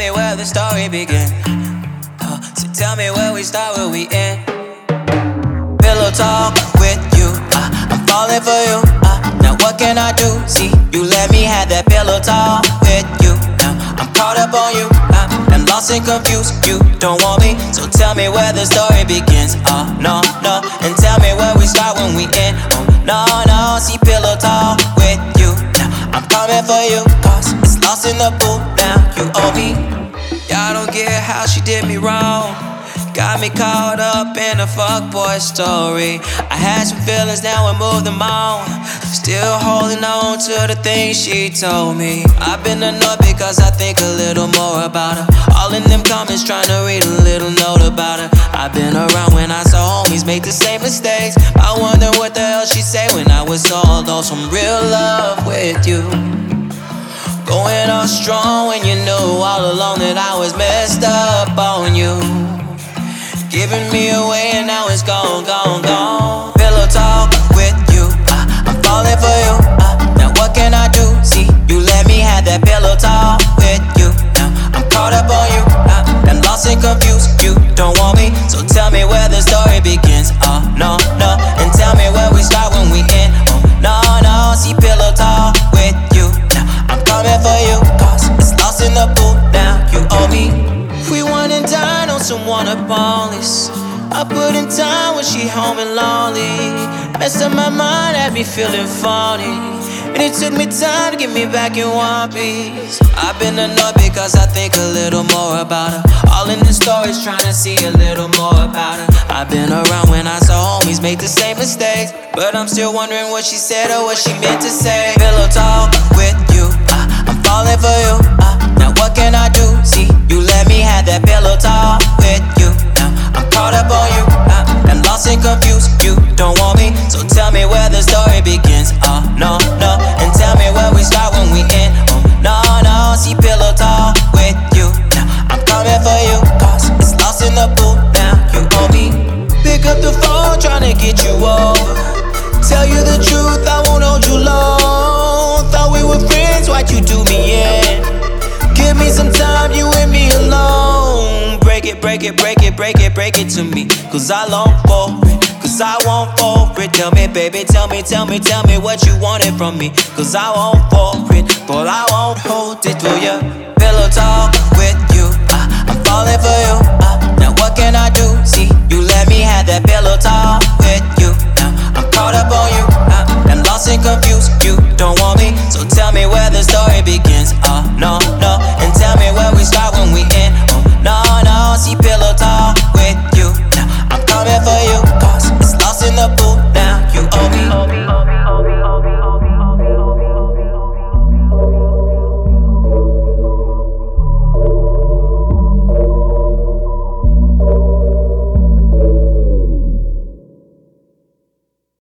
me where the story begins. So tell me where we start, where we end. Pillow talk with you, I'm falling for you. Now what can I do? See, you let me have that pillow talk with you. Now I'm caught up on you, I'm lost and confused. You don't want me, so tell me where the story begins. No, no, and tell me where we start when we end. No, no, see, pillow talk with you. Now I'm coming for you, cause it's lost in the pool. Now you owe me. Y'all don't get how she did me wrong. Got me caught up in a fuckboy story. I had some feelings, now I moved them on. Still holding on to the things she told me. I've been annoyed because I think a little more about her. All in them comments trying to read a little note about her. I've been around when I saw homies make the same mistakes. I wonder what the hell she say when I was all on some real love with you. Going on strong when you knew all along that I was messed up on you. Giving me away and now it's gone, gone, gone. Pillow talk with you, I'm falling for you. Now what can I do? See, you let me have that pillow talk with you. Now I'm caught up on you, I'm lost and confused. You don't want me, so tell me where the story begins. No, no, and tell me where we start when we end. No, no, see, pillow talk with you. Now I'm coming for you, cause it's lost in the pool. Now you owe me. We went and dined on some water polish. I put in time when she home and lonely. Messed up my mind, had me feeling funny. And it took me time to get me back in one piece. I've been annoyed because I think a little more about her. All in the stories trying to see a little more about her. I've been around when I saw homies make the same mistakes, but I'm still wondering what she said or what she meant to say. Pillow talk with you, I'm falling for you. Now what can I do? See, you let me have that pillow talk with you. Now I'm caught up on you, I'm lost and confused. You don't want me, so tell me where the story begins. No, no, and tell me where we start when we end. No, no, see, pillow talk with you. Now I'm coming for you, cause it's lost in the pool. Now you owe me. Pick up the phone, tryna get you over. Tell you the truth, I won't hold you long. Thought we were friends, why'd you do me in? Give me some time, you and me alone. Break it, break it, break it, break it, break it to me. Cause I long for it, cause I won't for it. Tell me, baby, tell me, tell me, tell me what you wanted from me. Cause I won't for it, but I won't hold it to you. Pillow talk with you, I'm falling for you. Now what can I do? See, you let me have that pillow talk with you. Now I'm caught up on you,